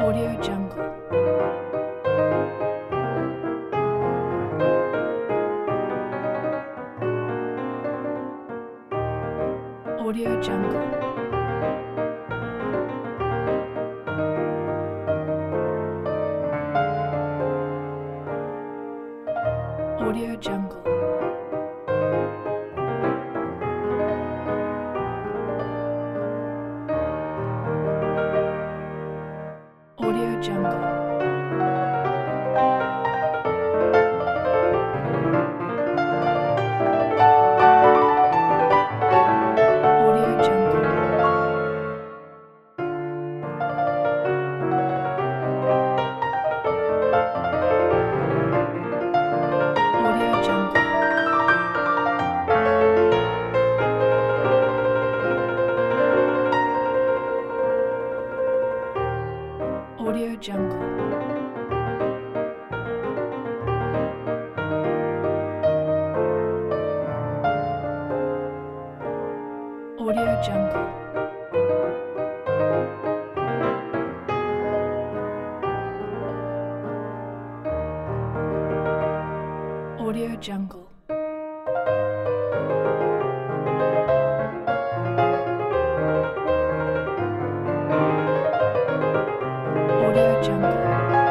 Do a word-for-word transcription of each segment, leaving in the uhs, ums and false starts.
Audio Jungle. Audio Jungle. Audio Jungle. Audio Jungle. Audio Jungle. Audio Jungle. Audio Jungle. Audio Jungle. Audio Jungle. Audio Jungle.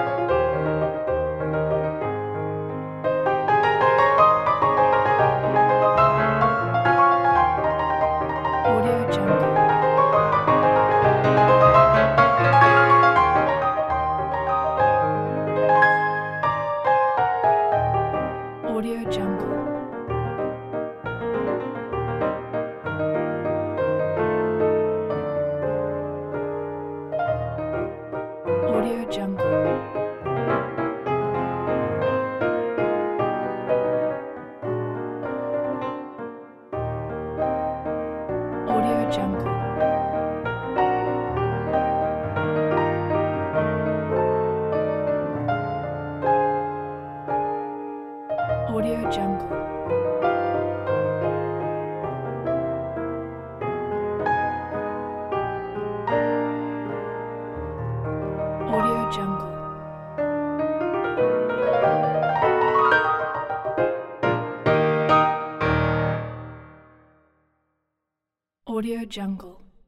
Audio Jungle. Audio Jungle. Audio Jungle. Audio Jungle. Audio Jungle. Audio Jungle. Audio Jungle.